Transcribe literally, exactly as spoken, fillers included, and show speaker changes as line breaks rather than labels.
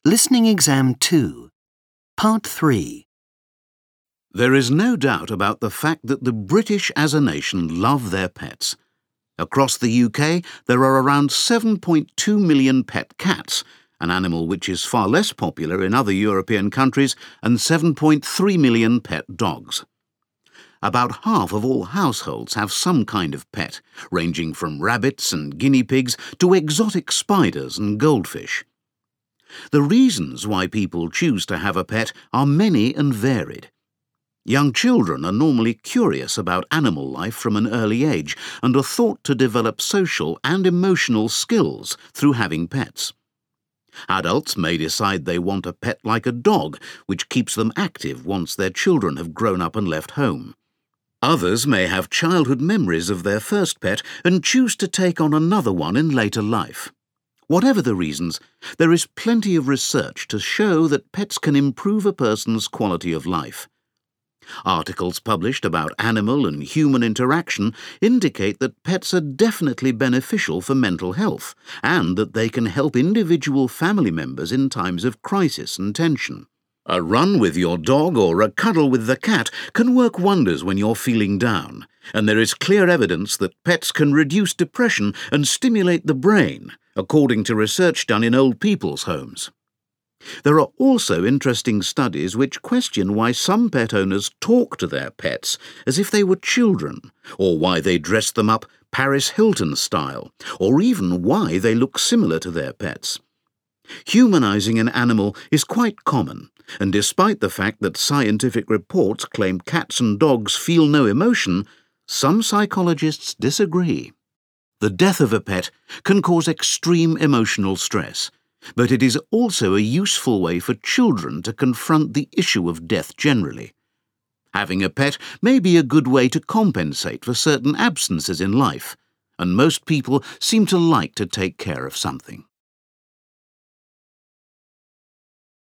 Listening Exam two, Part three.
There is no doubt about the fact that the British as a nation love their pets. Across the U K, there are around seven point two million pet cats, an animal which is far less popular in other European countries, and seven point three million pet dogs. About half of all households have some kind of pet, ranging from rabbits and guinea pigs to exotic spiders and goldfish. The reasons why people choose to have a pet are many and varied. Young children are normally curious about animal life from an early age and are thought to develop social and emotional skills through having pets. Adults may decide they want a pet like a dog, which keeps them active once their children have grown up and left home. Others may have childhood memories of their first pet and choose to take on another one in later life. Whatever the reasons, there is plenty of research to show that pets can improve a person's quality of life. Articles published about animal and human interaction indicate that pets are definitely beneficial for mental health and that they can help individual family members in times of crisis and tension. A run with your dog or a cuddle with the cat can work wonders when you're feeling down, and there is clear evidence that pets can reduce depression and stimulate the brain, according to research done in old people's homes. There are also interesting studies which question why some pet owners talk to their pets as if they were children, or why they dress them up Paris Hilton style, or even why they look similar to their pets. Humanizing an animal is quite common, and despite the fact that scientific reports claim cats and dogs feel no emotion, some psychologists disagree. The death of a pet can cause extreme emotional stress, but it is also a useful way for children to confront the issue of death generally. Having a pet may be a good way to compensate for certain absences in life, and most people seem to like to take care of something.